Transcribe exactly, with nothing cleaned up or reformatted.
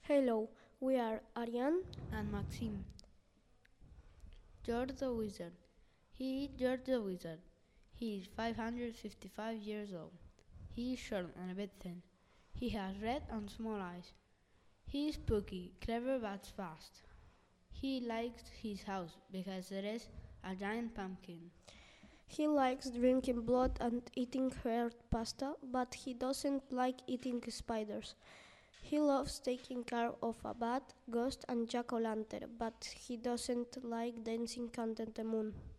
Hello, we are Ariane. And Maxime. George the Wizard. He is George the Wizard. He is five hundred fifty-five years old. He is short and a bit thin. He has red and small eyes. He is spooky, clever but fast. He likes his house because there is a giant pumpkin. He likes drinking blood and eating haired pasta, but he doesn't like eating spiders. He loves taking care of a bat, ghost, and jack-o'-lantern, but he doesn't like dancing under the moon.